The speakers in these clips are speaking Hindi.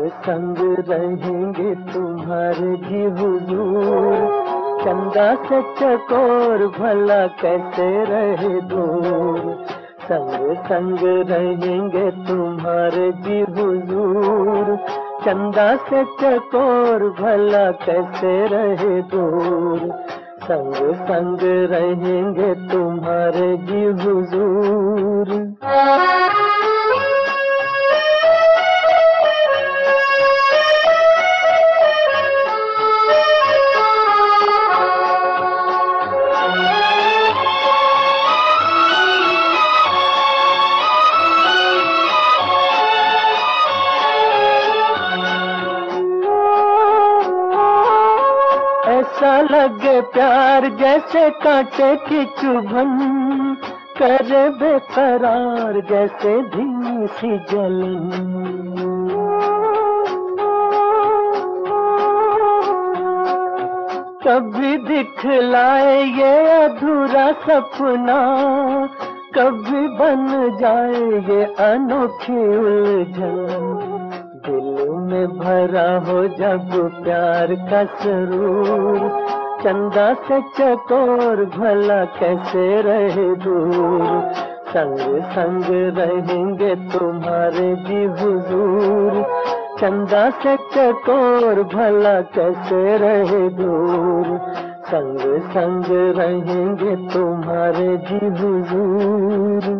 संग रहेंगे तुम्हारे जी हुजूर, चंदा से चकोर भला कैसे रहे दूर। संग संग रहेंगे तुम्हारे जी हुजूर, चंदा से चकोर भला कैसे रहे दूर। संग संग रहेंगे तुम्हारे जी हुजूर। ऐसा लगे प्यार जैसे कांटे की चुभन, करे बेकरार जैसे धीमी सी जलन। कभी दिखलाए ये अधूरा सपना, कभी बन जाए ये अनोखी उलझन। दिल में भरा हो जब प्यार का सरूर, चंदा से चकोर भला कैसे रहे दूर। संग संग रहेंगे तुम्हारे जी हुजूर, चंदा से चकोर भला कैसे रहे दूर। संग संग रहेंगे तुम्हारे जी हुजूर।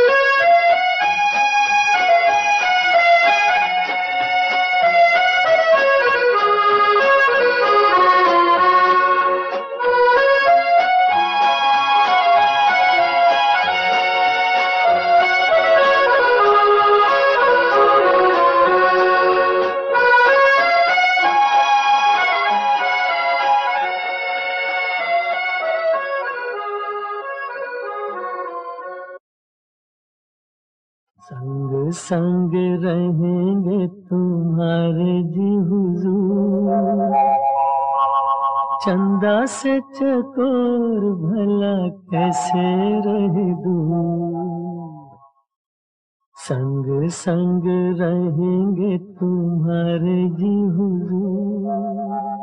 संग संग रहेंगे तुम्हारे जी हुजूर, चंदा से चकोर भला कैसे रहे दूर। संग संग रहेंगे तुम्हारे जी हुजूर।